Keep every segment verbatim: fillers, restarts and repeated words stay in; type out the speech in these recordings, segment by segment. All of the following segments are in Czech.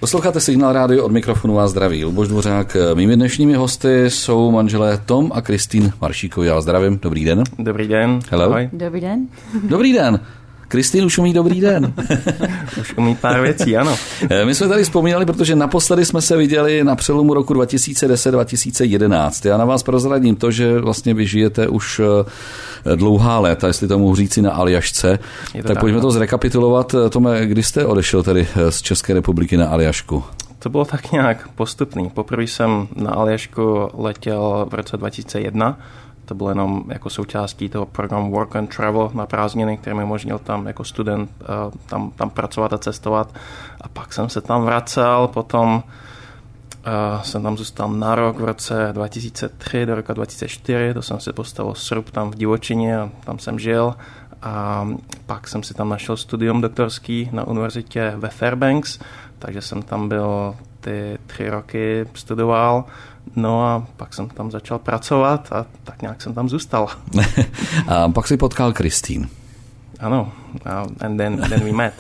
Posloucháte Signál rádio, od mikrofonu vás zdraví Luboš Dvořák. Mými dnešními hosty jsou manželé Tom a Kristýn Maršíkovi. Já vás zdravím. Dobrý den. Dobrý den. Hello. Ahoj. Dobrý den. Dobrý den. Kristýn už umí dobrý den. Už umí pár věcí, ano. My jsme tady vzpomínali, protože naposledy jsme se viděli na přelomu roku dva tisíce deset dva tisíce jedenáct. Já na vás prozradím to, že vlastně vy žijete už dlouhá léta, jestli to mohu říci, na Aljašce. Tak, tak pojďme to zrekapitulovat. Tome, kdy jste odešel tedy z České republiky na Aljašku? To bylo tak nějak postupný. Poprvé jsem na Aljašku letěl v roce dva tisíce jedna. To bylo jenom jako součástí toho programu Work and Travel na prázdniny, který mi umožnil tam jako student uh, tam, tam pracovat a cestovat. A pak jsem se tam vracel, potom uh, jsem tam zůstal na rok v roce dva tisíce tři do roku dva tisíce čtyři, to jsem si postavil srub tam v divočině a tam jsem žil. A pak jsem si tam našel studium doktorský na univerzitě ve Fairbanks, takže jsem tam byl ty tři roky, studoval. No a pak jsem tam začal pracovat a tak nějak jsem tam zůstal. A pak si potkal Kristýn. Ano, and then, then we met.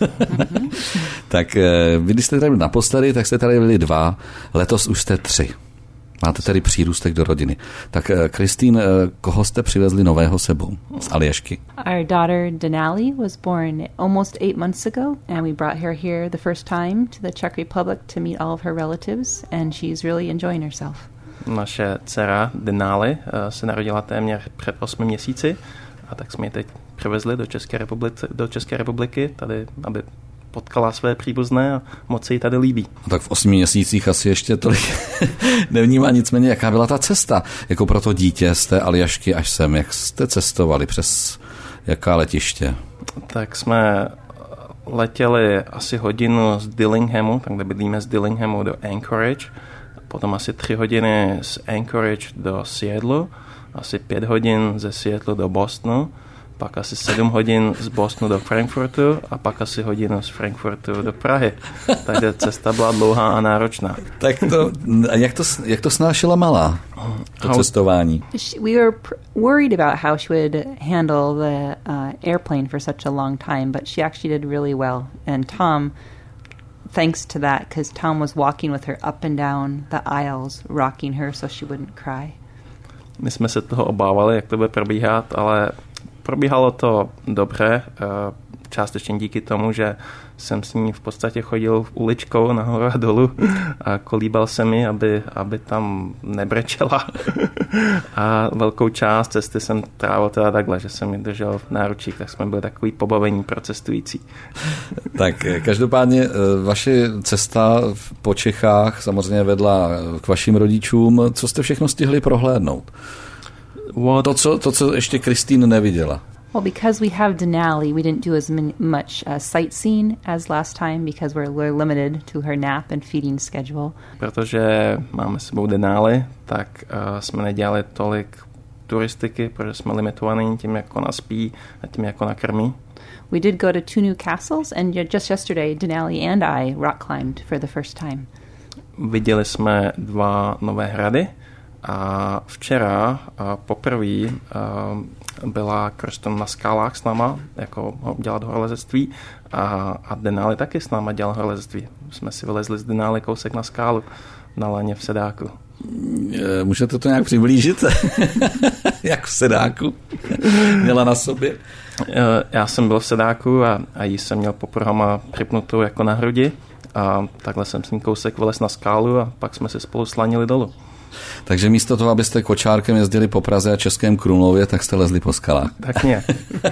Tak vy, když jste tady naposledy, tak jste tady byli dva, letos už jste tři. Máte tady přírůstek do rodiny. Tak Kristýn, koho jste přivezli nového sebou z Aljašky? Our daughter Denali was born almost eight months ago, and we brought her here the first time to the Czech Republic to meet all of her relatives, and she's really enjoying herself. Naše dcera Denali se narodila téměř před osmi měsíci a tak jsme ji teď přivezli do České republiky, do České republiky tady, aby potkala své příbuzné a moc se jí tady líbí. Tak v osmi měsících asi ještě tolik nevnímá, nicméně jaká byla ta cesta jako pro to dítě z té Aljašky až sem, jak jste cestovali, přes jaká letiště? Tak jsme letěli asi hodinu z Dillinghamu, tam kde bydlíme z Dillinghamu do Anchorage, potom asi tři hodiny z Anchorage do Seattleu, asi pět hodin ze Seattlu do Bostonu, pak asi sedm hodin z Bostonu do Frankfurtu a pak asi hodinu z Frankfurtu do Prahy. Takže cesta byla dlouhá a náročná. Tak to, jak to, jak to snášela malá, to how, cestování? We were pr- worried about how she would handle the uh, airplane for such a long time, but she actually did really well. And Tom, thanks to that, because Tom was walking with her up and down the aisles, rocking her so she wouldn't cry. My jsme se toho obávali, jak to bude probíhat, ale probíhalo to dobře, částečně díky tomu, že jsem s ní v podstatě chodil uličkou nahoru a dolů a kolíbal se mi, aby, aby tam nebrečela. A velkou část cesty jsem trávil teda takhle, že jsem ji držel v náručích, tak jsme byli takový pobavení pro cestující. Tak každopádně vaše cesta po Čechách samozřejmě vedla k vašim rodičům. Co jste všechno stihli prohlédnout? To, co, to, co ještě Kristýn neviděla. Well, because we have Denali, we didn't do as much uh, sightseeing as last time because we're, we're limited to her nap and feeding schedule. Protože máme s sebou Denali, tak uh, jsme nedělali tolik turistiky, protože jsme limitovaní tím, jak ona spí a tím, jak ona krmí. We did go to two new castles, and just yesterday, Denali and I rock climbed for the first time. Viděli jsme dva nové hrady a včera uh, poprvé uh, byla Kirsten na skálách s náma, jako dělat horolezectví a, a Denali taky s náma dělal horolezectví. Jsme si vylezli z Denali kousek na skálu na laně v Sedáku. Můžete to nějak přiblížit? Jak v Sedáku? Měla na sobě? Já jsem byl v Sedáku a, a jí jsem měl po programa připnutou jako na hrudi a takhle jsem s ní kousek vylez na skálu a pak jsme se spolu slanili dolů. Takže místo toho, abyste kočárkem jezdili po Praze a Českém Krumlově, tak jste lezli po skalách. Tak nějak.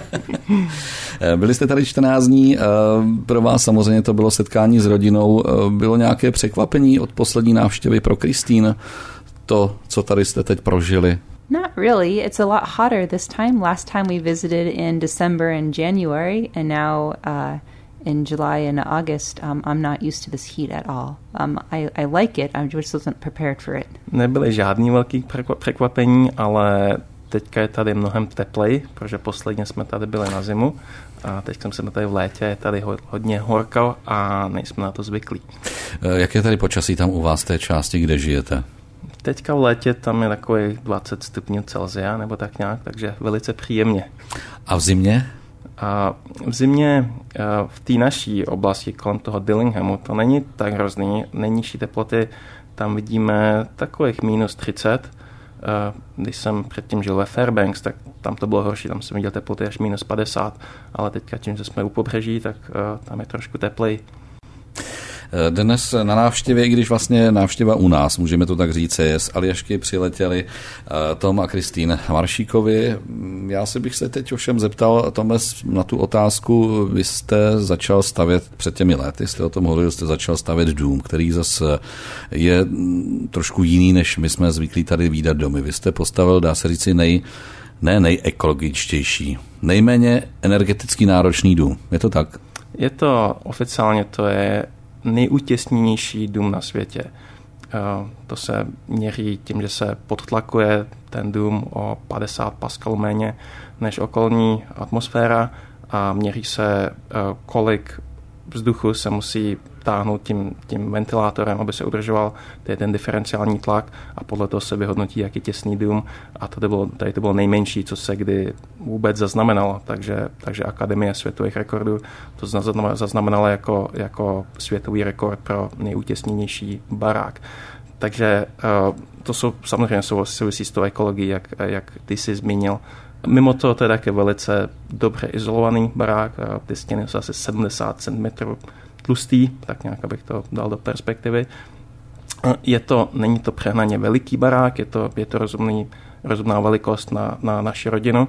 Byli jste tady čtrnáct dní, pro vás samozřejmě to bylo setkání s rodinou. Bylo nějaké překvapení od poslední návštěvy pro Kristýn? To, co tady jste teď prožili? Not really. It's a lot hotter this time. Last time we visited in December and January, and now uh, in July and August, um, I'm not used to this heat at all. Um, I, I like it, I just wasn't prepared for it. Nebyly žádný velký překvapení, ale teďka je tady mnohem teplej, protože posledně jsme tady byli na zimu a teď jsem se tady v létě, je tady hodně horko a nejsme na to zvyklí. Jak je tady počasí tam u vás, té části, kde žijete? Teďka v létě tam je takový dvacet stupňů Celsia nebo tak nějak, takže velice příjemně. A v zimě? A v zimě v té naší oblasti kolem toho Dillinghamu to není tak hrozný. Nejnižší teploty tam vidíme takových minus třicet. Když jsem předtím žil ve Fairbanks, tak tam to bylo horší, tam jsem viděl teploty až minus padesát, ale teďka tím, že jsme u pobřeží, tak tam je trošku teplej. Dnes na návštěvě, i když vlastně návštěva u nás, můžeme to tak říct, je, z Aljašky přiletěli Tom a Kristýn Maršíkovi. Já si bych se teď ovšem zeptal, Tome, na tu otázku. Vy jste začal stavět před těmi lety, jste o tom hovoril, jste začal stavět dům, který zase je trošku jiný, než my jsme zvyklí tady vídat domy. Vy jste postavil, dá se říci, nej, ne nejekologičtější, nejméně energeticky náročný dům. Je to tak? Je to, oficiálně to je nejutěsněnější dům na světě. To se měří tím, že se podtlakuje ten dům o padesát paskalů méně než okolní atmosféra a měří se, kolik vzduchu se musí táhnout tím, tím ventilátorem, aby se udržoval, to je ten diferenciální tlak a podle toho se vyhodnotí, jak je těsný dům a tady to bylo, tady to bylo nejmenší, co se kdy vůbec zaznamenalo, takže, takže Akademie světových rekordů to zaznamenala jako, jako světový rekord pro nejutěsněnější barák. Takže to jsou samozřejmě souvisí s tou ekologií, jak, jak ty jsi zmínil. Mimo to, to je také velice dobře izolovaný barák, ty stěny jsou asi sedmdesát centimetrů tlustý, tak nějak abych to dal do perspektivy. Je to, není to přehnaně veliký barák, je to, je to rozumný, rozumná velikost na, na naši rodinu.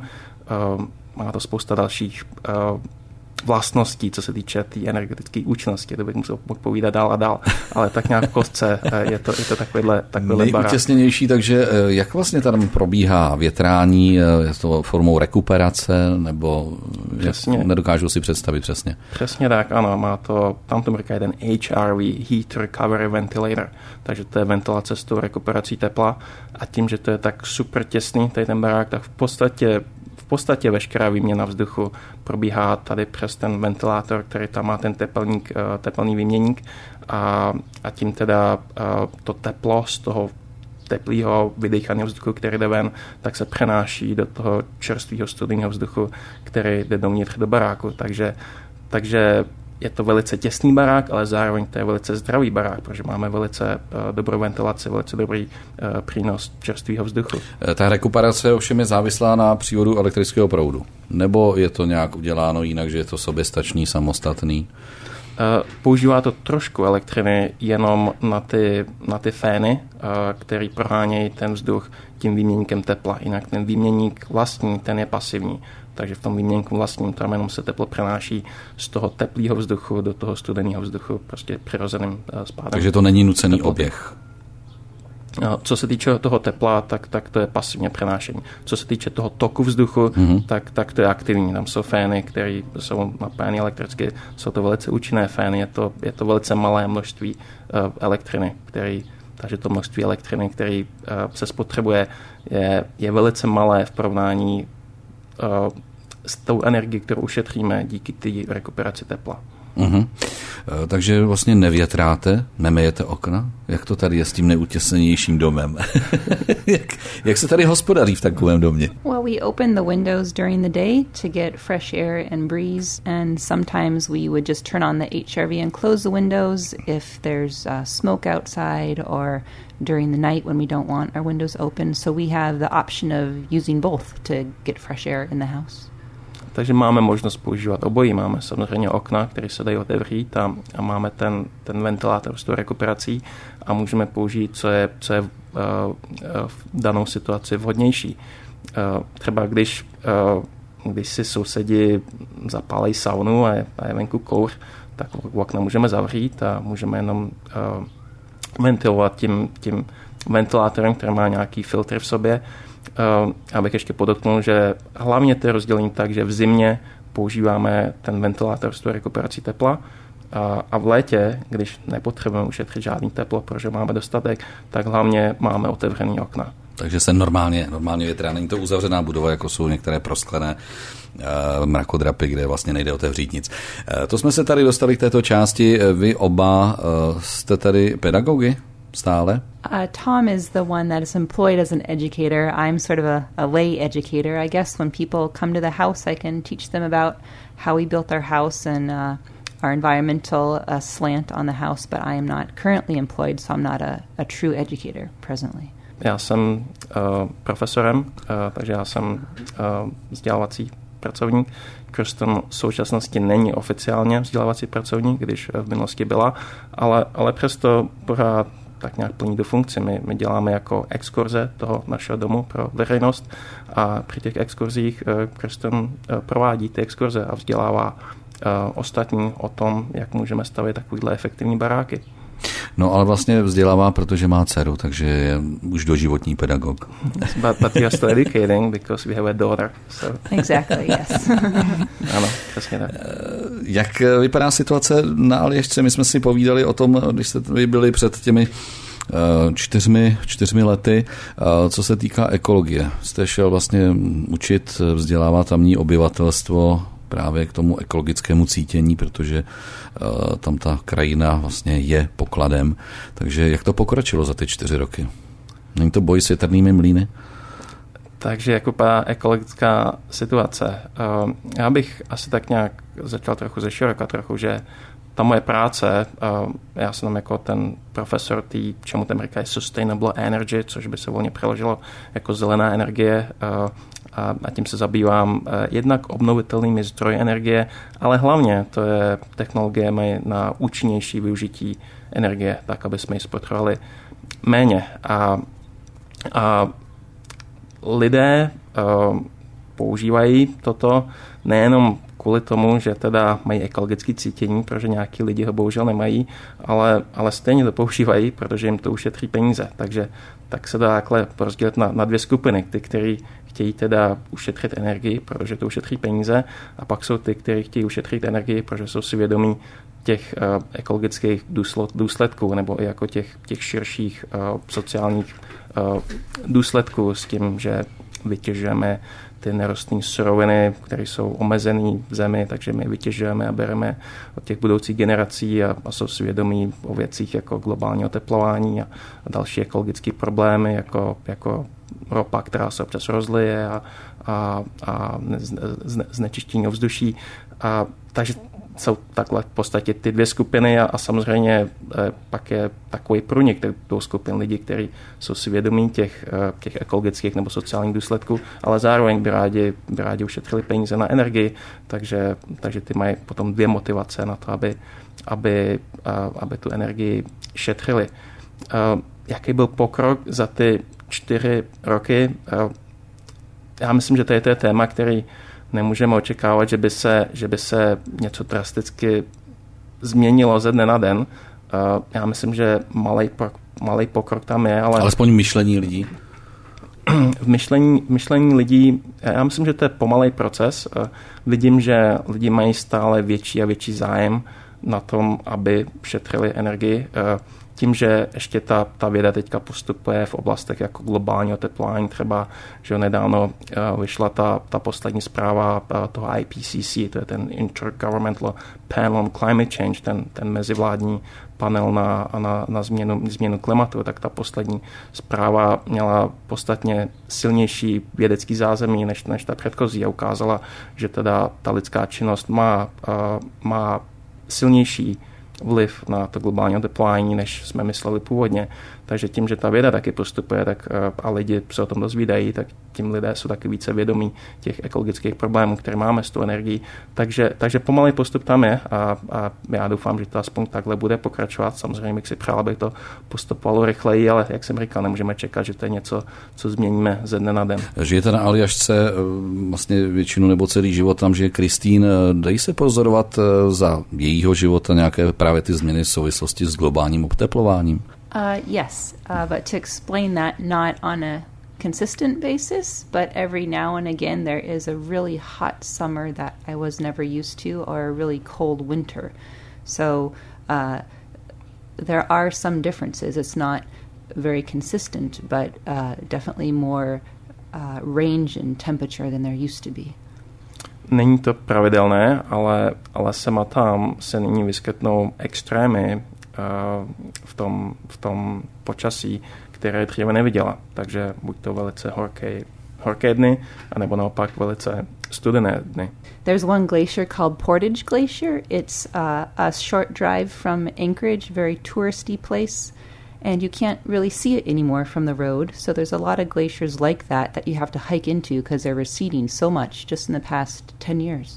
Má to spousta dalších vlastností, co se týče té tý energetické účinnosti, to bych musel povídat dál a dál, ale tak nějak v kostce je to, je to takovýhle, takovýhle barák. Nejutěsněnější, takže jak vlastně tam probíhá větrání, je to formou rekuperace, nebo nedokážu si představit přesně? Přesně tak, ano, má to, tam to říká ten H R V, Heat Recovery Ventilator, takže to je ventilace s tou rekuperací tepla a tím, že to je tak super těsný, tady ten barák, tak v podstatě V podstatě veškerá výměna vzduchu probíhá tady přes ten ventilátor, který tam má ten tepelník, tepelný výměník a, a tím teda to teplo z toho teplého vydechaného vzduchu, který jde ven, tak se přenáší do toho čerstvého studeného vzduchu, který jde dovnitř do baráku. Takže, takže je to velice těsný barák, ale zároveň to je velice zdravý barák, protože máme velice uh, dobrou ventilaci, velice dobrý uh, přínos čerstvého vzduchu. Ta rekuperace ovšem je závislá na přívodu elektrického proudu? Nebo je to nějak uděláno jinak, že je to soběstačný, samostatný? Uh, používá to trošku elektřiny jenom na ty, na ty fény, uh, který prohánějí ten vzduch tím výměníkem tepla. Jinak ten výměník vlastní, ten je pasivní. Takže v tom výměnku vlastním tam jenom se teplo přenáší z toho teplého vzduchu do toho studeného vzduchu prostě přirozeným spádem. Takže to není nucený teploty. Oběh. Co se týče toho tepla, tak, tak to je pasivně přenášení. Co se týče toho toku vzduchu, mm-hmm. tak, tak to je aktivní. Tam jsou fény, které jsou napájeny elektricky. Jsou to velice účinné fény. Je to, je to velice malé množství uh, elektriny, který, takže to množství elektriny, který uh, se spotřebuje, je, je velice malé v porovnání uh, s tou energií, kterou ušetříme díky té rekuperaci tepla. Uhum. Takže vlastně nevětráte, nemejete okna? Jak to tady je s tím neutěsněnějším domem? jak, jak se tady hospodaří v takovém domě? Well, we open the windows during the day to get fresh air and breeze, and sometimes we would just turn on the H R V and close the windows if there's uh, smoke outside or during the night when we don't want our windows open. So we have the option of using both to get fresh air in the house. Takže máme možnost používat obojí. Máme samozřejmě okna, které se dají otevřít a, a máme ten, ten ventilátor s tou rekuperací a můžeme použít, co je, co je uh, v danou situaci vhodnější. Uh, třeba když, uh, když si sousedi zapálejí saunu a je, a je venku kouř, tak okna můžeme zavřít a můžeme jenom uh, ventilovat tím, tím ventilátorem, který má nějaký filtr v sobě. Uh, abych ještě podotknul, že hlavně to je rozdělení tak, že v zimě používáme ten ventilátor s tou rekuperací tepla a, a v létě, když nepotřebujeme ušetřit žádný teplo, protože máme dostatek, tak hlavně máme otevřený okna. Takže se normálně, normálně větrá, není to uzavřená budova, jako jsou některé prosklené uh, mrakodrapy, kde vlastně nejde otevřít nic. Uh, to jsme se tady dostali k této části. Vy oba uh, jste tady pedagogy? stále? Uh, Tom is the one that is employed as an educator. I'm sort of a, a lay educator. I guess when people come to the house, I can teach them about how we built our house and uh, our environmental uh, slant on the house, but I am not currently employed, so I'm not a, a true educator presently. Já jsem uh, profesorem, uh, takže já jsem uh, vzdělávací pracovník. Kirsten v současnosti není oficiálně vzdělávací pracovník, když v minulosti byla, ale, ale přesto pořád tak nějak plní do funkci. My, my děláme jako exkurze toho našeho domu pro veřejnost a při těch exkurzích uh, Kirsten uh, provádí ty exkurze a vzdělává uh, ostatní o tom, jak můžeme stavět takovýhle efektivní baráky. No ale vlastně vzdělává, protože má dceru, takže je už doživotní pedagog. But, but you're still educating because we have a daughter. So. Exactly, yes. Ano, přesně tak. Jak vypadá situace na Aljašce? My jsme si povídali o tom, když jste tady byli před těmi čtyřmi, čtyřmi lety, co se týká ekologie. Jste šel vlastně učit, vzdělávat tamní obyvatelstvo právě k tomu ekologickému cítění, protože uh, tam ta krajina vlastně je pokladem. Takže jak to pokročilo za ty čtyři roky? Není to boj s větrnými mlýny? Takže jak vypadá ekologická situace? Uh, já bych asi tak nějak začal trochu ze široka, trochu, že ta moje práce, uh, já jsem tam jako ten profesor tý, čemu tam říkají sustainable energy, což by se volně přeložilo jako zelená energie, uh, a, a tím se zabývám uh, jednak obnovitelnými zdroji energie, ale hlavně to je technologiemi na účinnější využití energie, tak, aby jsme ji spotřebovali méně. A, a lidé uh, používají toto nejenom kvůli tomu, že teda mají ekologické cítění, protože nějaký lidi ho bohužel nemají, ale, ale stejně to používají, protože jim to ušetří peníze. Takže tak se dá takhle rozdělit na, na dvě skupiny. Ty, kteří chtějí teda ušetřit energii, protože to ušetří peníze, a pak jsou ty, kteří chtějí ušetřit energii, protože jsou si vědomí těch uh, ekologických důsledků nebo i jako těch, těch širších uh, sociálních uh, důsledků s tím, že vytěžujeme ty nerostné suroviny, které jsou omezené v zemi, takže my vytěžujeme a bereme od těch budoucích generací a, a jsou si vědomí o věcích jako globální oteplování a, a další ekologické problémy, jako, jako ropa, která se občas rozlije a, a, a znečištění ovzduší. A, takže jsou takhle v podstatě ty dvě skupiny a, a samozřejmě e, pak je takový průnik dvou skupin lidí, kteří jsou si vědomí těch, e, těch ekologických nebo sociálních důsledků, ale zároveň by rádi, by rádi ušetřili peníze na energii, takže, takže ty mají potom dvě motivace na to, aby, aby, a, aby tu energii šetřili. A, jaký byl pokrok za ty čtyři roky? A, já myslím, že to je, to je téma, který nemůžeme očekávat, že by se, že by se něco drasticky změnilo ze dne na den. Uh, já myslím, že malej, malej pokrok tam je, ale... Alespoň myšlení lidí. v myšlení, myšlení lidí, já myslím, že to je pomalej proces. Uh, vidím, že lidi mají stále větší a větší zájem na tom, aby šetřili energii. Uh, tím, že ještě ta, ta věda teďka postupuje v oblastech jako globální oteplování, třeba, že nedávno uh, vyšla ta, ta poslední zpráva uh, toho I P C C, to je ten Intergovernmental Panel on Climate Change, ten, ten mezivládní panel na, na, na změnu, změnu klimatu, tak ta poslední zpráva měla podstatně silnější vědecký zázemí než, než ta předchozí a ukázala, že teda ta lidská činnost má, uh, má silnější vliv na to globální oteplování, než jsme mysleli původně. Takže tím, že ta věda taky postupuje tak, a lidi se o tom dozvídají, tak tím lidé jsou taky více vědomí těch ekologických problémů, které máme s tou energií. Takže, takže pomalý postup tam je a, a já doufám, že to aspoň takhle bude pokračovat. Samozřejmě bych si přál, aby to postupovalo rychleji, ale jak jsem říkal, nemůžeme čekat, že to je něco, co změníme ze dne na den. Žijete na Aljašce vlastně většinu nebo celý život, tam žije Kristýn. Dají se pozorovat za jejího života nějaké právě ty změny v souvislosti s globálním oteplováním? Uh, yes, uh, but to explain that not on a consistent basis, but every now and again there is a really hot summer that I was never used to, or a really cold winter. So uh, there are some differences. It's not very consistent, but uh, definitely more uh, range in temperature than there used to be. Není to pravidelné, ale, ale sem a tam se nyní vyskytnou extrémy v tom, v tom počasí, které dříve neviděla. Takže buď to velice horké, horké dny, anebo naopak velice studené dny. There's one glacier called Portage Glacier. It's uh, a short drive from Anchorage, very touristy place, and you can't really see it anymore from the road. So there's a lot of glaciers like that that you have to hike into because they're receding so much just in the past ten years.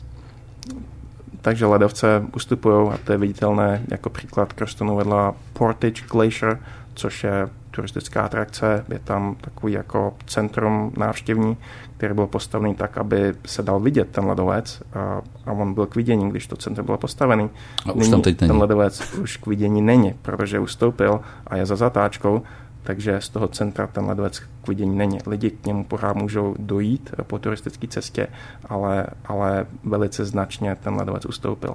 Takže ledovce ustupují a to je viditelné jako příklad Kirstonu vedla Portage Glacier, což je turistická atrakce. Je tam takový jako centrum návštěvní, který byl postavený tak, aby se dal vidět ten ledovec a, a on byl k vidění, když to centrum bylo postavený. A už tam teď není. Ten ledovec už k vidění není, protože ustoupil a je za zatáčkou, takže z toho centra ten ledovec k vidění není. Lidi k němu pořád můžou dojít po turistické cestě, ale, ale velice značně ten ledovec ustoupil.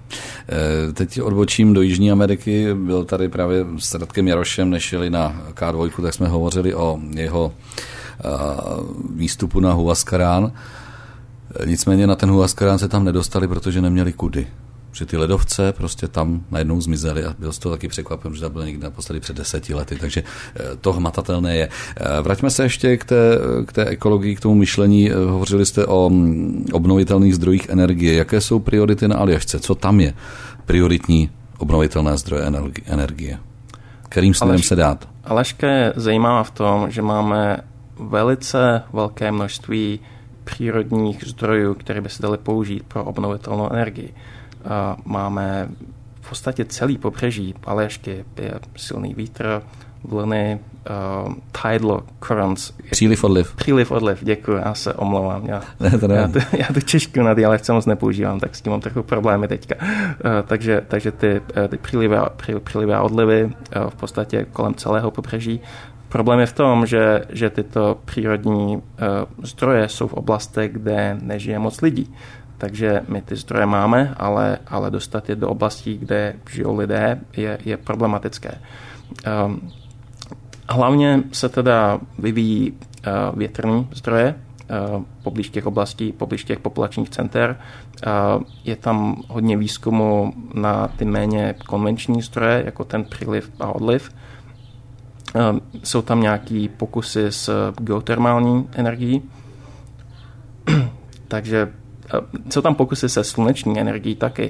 Teď odbočím do Jižní Ameriky. Byl tady právě s Radkem Jarošem, než jeli na ká dva, tak jsme hovořili o jeho výstupu na Huascarán. Nicméně na ten Huascarán se tam nedostali, protože neměli kudy. Že ty ledovce prostě tam najednou zmizely a byl z toho taky překvapen, že tam byl někdy naposledy před deseti lety, takže to hmatatelné je. Vraťme se ještě k té, k té ekologii, k tomu myšlení. Hovořili jste o obnovitelných zdrojích energie. Jaké jsou priority na Aljašce? Co tam je prioritní obnovitelné zdroje energie? Kterým směrem Aleš, se dát? Aljaška je zajímavá v tom, že máme velice velké množství přírodních zdrojů, které by se daly použít pro obnovitelnou energii. Máme v podstatě celý pobřeží Aljašky, je silný vítr, vlny, uh, tidal currents. Příliv odliv. Příliv odliv, děkuji, já se omlouvám. Já, já, tu, já tu češtinu na dialekce moc nepoužívám, tak s tím mám trochu problémy teďka. Uh, takže, takže ty, ty přílivy, přílivy a odlivy uh, v podstatě kolem celého pobřeží. Problém je v tom, že, že tyto přírodní uh, zdroje jsou v oblastech, kde nežije moc lidí. Takže my ty zdroje máme, ale, ale dostat je do oblastí, kde žijou lidé, je, je problematické. Um, hlavně se teda vyvíjí uh, větrné zdroje uh, poblíž těch oblastí, poblíž těch populačních center. Uh, je tam hodně výzkumu na ty méně konvenční zdroje, jako ten příliv a odliv. Uh, jsou tam nějaké pokusy s geotermální energií. Takže jsou tam pokusy se sluneční energií taky,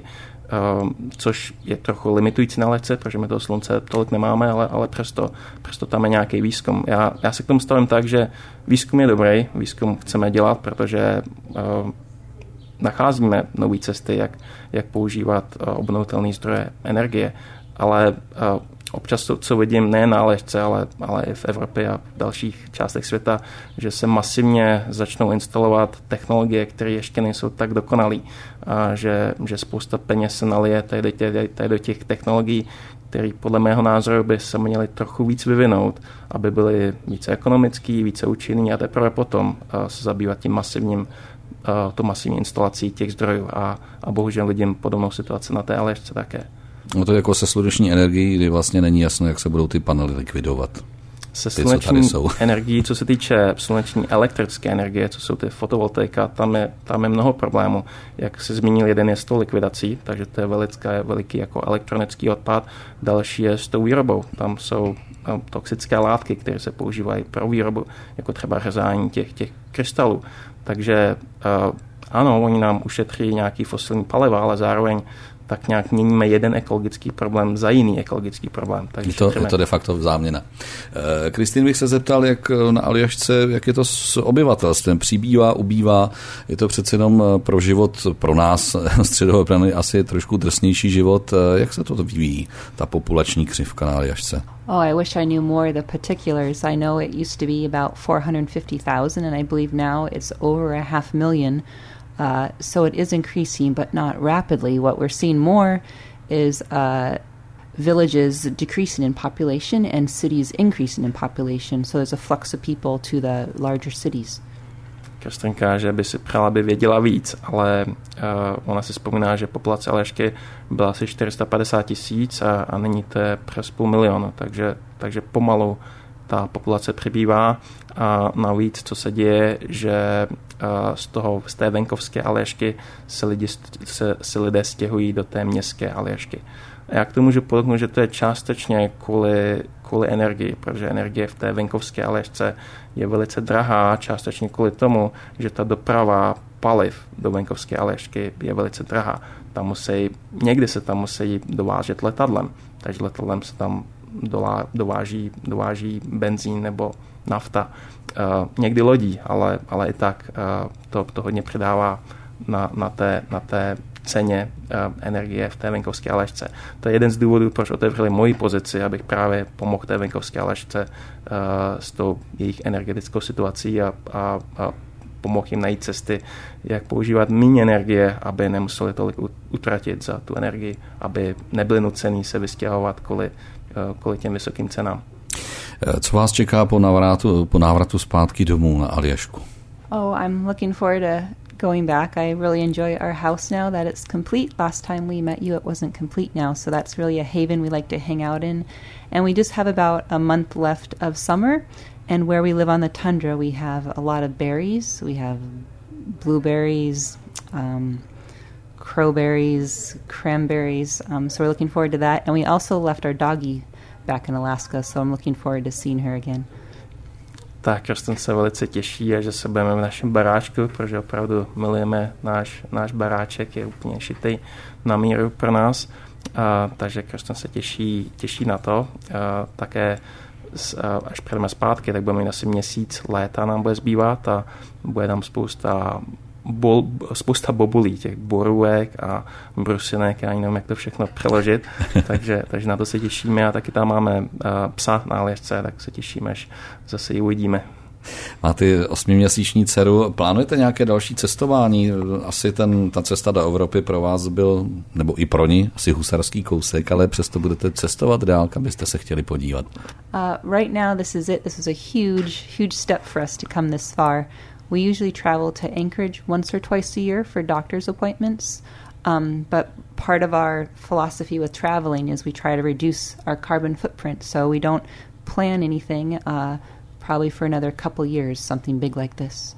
což je trochu limitující na lehce, protože my toho slunce tolik nemáme, ale, ale přesto, přesto tam je nějaký výzkum. Já, já se k tomu stavím tak, že výzkum je dobrý, výzkum chceme dělat, protože uh, nacházíme nové cesty, jak, jak používat uh, obnovitelné zdroje energie, ale uh, občas to, co vidím, ne na Aljašce, ale, ale i v Evropě a v dalších částech světa, že se masivně začnou instalovat technologie, které ještě nejsou tak dokonalé, a že, že spousta peněz se nalije tady do těch, tady do těch technologií, které podle mého názoru by se měly trochu víc vyvinout, aby byly více ekonomický, více účinný a teprve potom se zabývat tím masivním, to masivní instalací těch zdrojů a, a bohužel lidem podobnou situaci na té Aljašce také. No to je jako se sluneční energií, kdy vlastně není jasno, jak se budou ty panely likvidovat. Se sluneční energií, co se týče sluneční elektrické energie, co jsou ty fotovoltaika, tam je, tam je mnoho problémů. Jak se zmínil, jeden je s tou likvidací, takže to je veliké, veliký jako elektronický odpad. Další je s tou výrobou. Tam jsou no, toxické látky, které se používají pro výrobu, jako třeba řezání těch, těch krystalů. Takže uh, ano, oni nám ušetří nějaký fosilní paliva, ale zároveň tak nějak měníme jeden ekologický problém za jiný ekologický problém. Takže je, to, je to de facto záměna. Kristýn, bych se zeptal, jak na Aljašce, jak je to s obyvatelstvem? Přibývá, ubývá? Je to přece jenom pro život, pro nás, středoevropany, asi trošku drsnější život. Jak se to vyvíjí, ta populační křivka na Aljašce? Oh, I wish I knew more of the particulars. I know it used to be about four hundred fifty thousand, and I believe now it's over a half million. Uh, so it is increasing, but not rapidly. What we're seeing more is uh, villages decreasing in population and cities increasing in population. So there's a flux of people to the larger cities. Kirsten káže, by si přála, by věděla víc, ale uh, ona si vzpomíná, že populace Aljašky byla asi čtyři sta padesát tisíc a, a nyní to je přes půl milionu, takže, takže pomalu ta populace přibývá a navíc, co se děje, že z toho, z té venkovské Aljašky se, lidi, se, se lidé stěhují do té městské Aljašky. Já k tomu můžu podotknout, že to je částečně kvůli, kvůli energii, protože energie v té venkovské Aljašce je velice drahá, částečně kvůli tomu, že ta doprava paliv do venkovské Aljašky je velice drahá. Tam musí, někdy se tam musí dovážet letadlem, takže letadlem se tam dolá, dováží, dováží benzín nebo nafta. Uh, někdy lodí, ale, ale i tak uh, to, to hodně přidává na, na, té, na té ceně uh, energie v té venkovské Aljašce. To je jeden z důvodů, proč otevřeli moji pozici, abych právě pomohl té venkovské Aljašce uh, s tou jejich energetickou situací a, a, a pomohl jim najít cesty, jak používat méně energie, aby nemuseli tolik utratit za tu energii, aby nebyli nuceni se vystěhovat kvůli, uh, kvůli těm vysokým cenám. Co vás čeká po návratu, po návratu zpátky domů na Aljašku? Oh, I'm looking forward to going back. I really enjoy our house now that it's complete. Last time we met you, it wasn't complete now, so that's really a haven we like to hang out in. And we just have about a month left of summer, and where we live on the tundra, we have a lot of berries. We have blueberries, um, crowberries, cranberries, um, so we're looking forward to that. And we also left our doggy back in Alaska, so I'm looking forward to seeing her again. Tak Kirsten se velice těší, a že se budeme v našem baráčku, protože opravdu milujeme náš, náš baráček, je úplně šitý na míru pro nás, a, takže Kirsten se těší, těší na to. A, také a, až přijdeme zpátky, tak budeme mít asi měsíc léta nám bude zbývat a bude tam spousta Bol, spousta bobulí, těch borůvek a brusinek, já nevím, jak to všechno přeložit, takže, takže na to se těšíme a taky tam máme uh, psa na Aljašce, tak se těšíme, až zase ji uvidíme. Máte osmiměsíční dceru, plánujete nějaké další cestování? Asi ten, ta cesta do Evropy pro vás byl, nebo i pro ní, asi husarský kousek, ale přesto budete cestovat dál, kam byste se chtěli podívat? Uh, right now this is it. This is a huge, huge step for us to come this far. We usually travel to Anchorage once or twice a year for doctor's appointments, um, but part of our philosophy with traveling is we try to reduce our carbon footprint, so we don't plan anything uh, probably for another couple years, something big like this.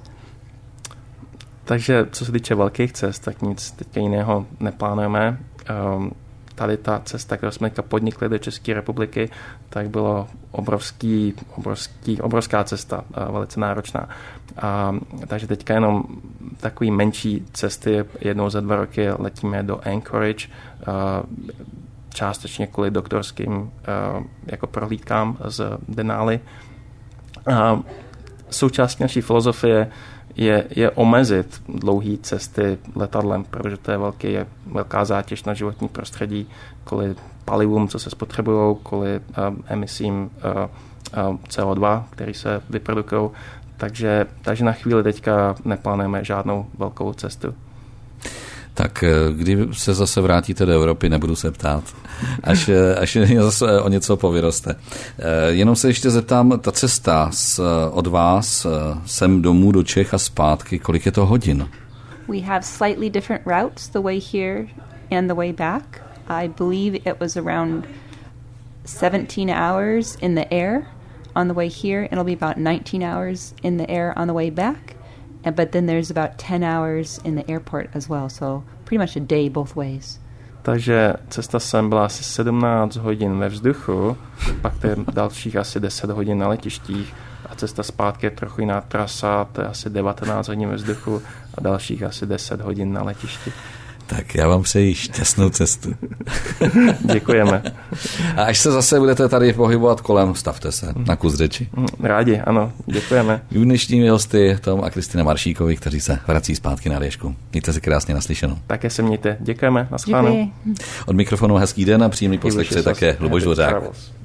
Takže co se týče velkých cest, tak nic teďka jiného neplánujeme. Um, tady ta cesta, kterou jsme podnikli do České republiky, tak bylo obrovský, obrovský, obrovská cesta, velice náročná. A, takže teďka jenom takový menší cesty, jednou za dva roky letíme do Anchorage, a, částečně kvůli doktorským a, jako prohlídkám z Denali. A součástí naší filozofie je, je omezit dlouhé cesty letadlem, protože to je velký, je velká zátěž na životní prostředí kvůli palivům, co se spotřebují, kvůli uh, emisím uh, uh, C O dva, které se vyprodukují. Takže, takže na chvíli teďka neplánujeme žádnou velkou cestu. Tak kdy se zase vrátíte do Evropy, nebudu se ptát, až, až zase o něco povyroste. Jenom se ještě zeptám, ta cesta z, od vás sem domů do Čech a zpátky, kolik je to hodin? We have slightly different routes, the way here and the way back. I believe it was around seventeen hours in the air on the way here, and it'll be about nineteen hours in the air on the way back. But then there's about ten hours in the airport as well, so pretty much a day both ways. Takže cesta sem byla asi sedmnáct hodin ve vzduchu, pak to je dalších asi deset hodin na letištích a cesta zpátky je trochu jiná trasa, to je asi devatenáct hodin ve vzduchu a dalších asi deset hodin na letišti. Tak já vám přeji šťastnou cestu. Děkujeme. A až se zase budete tady pohybovat kolem, stavte se na kus řeči. Rádi, ano, děkujeme. Dnešními hosty Tom a Kristina Maršíkovi, kteří se vrací zpátky na Aljašku. Mějte se krásně naslyšenou. Také se mějte. Děkujeme, naschledanou. Od mikrofonu hezký den a příjemný poslech také Luboš Dvořák.